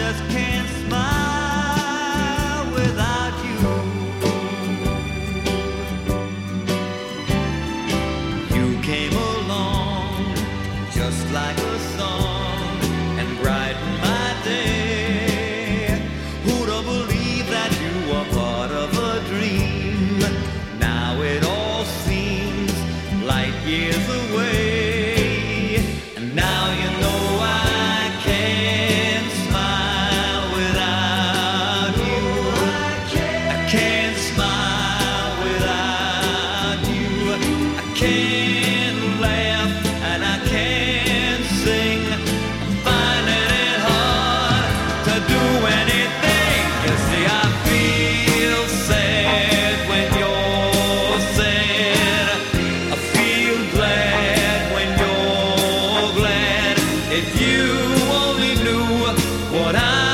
just can't smile without you. You came along just like a song and brightened my day. Who'd have believed that you were part of a dream? Now it all seems light years away. And now you know I can't smile without you. I can't smile without you. I can't laugh and I can't sing. I'm finding it hard to do anything. You see, I feel sad when you're sad. I feel glad when you're glad. If you only knew what I